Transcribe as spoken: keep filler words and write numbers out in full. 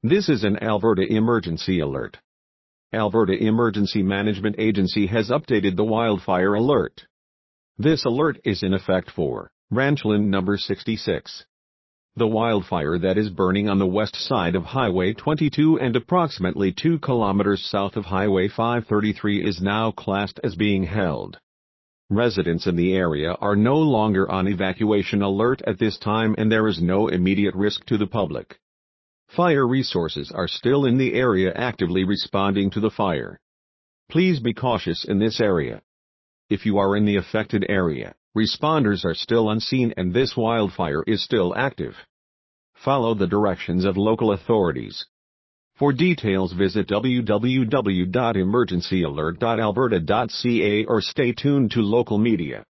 This is an Alberta emergency alert. Alberta Emergency Management Agency has updated the wildfire alert. This alert is in effect for Ranchland number sixty-six. The wildfire that is burning on the west side of Highway twenty-two and approximately two kilometers south of Highway five thirty-three is now classed as being held. Residents in the area are no longer on evacuation alert at this time, and there is no immediate risk to the public. Fire resources are still in the area actively responding to the fire. Please be cautious in this area. If you are in the affected area, responders are still on scene and this wildfire is still active. Follow the directions of local authorities. For details, visit w w w dot emergency alert dot alberta dot c a or stay tuned to local media.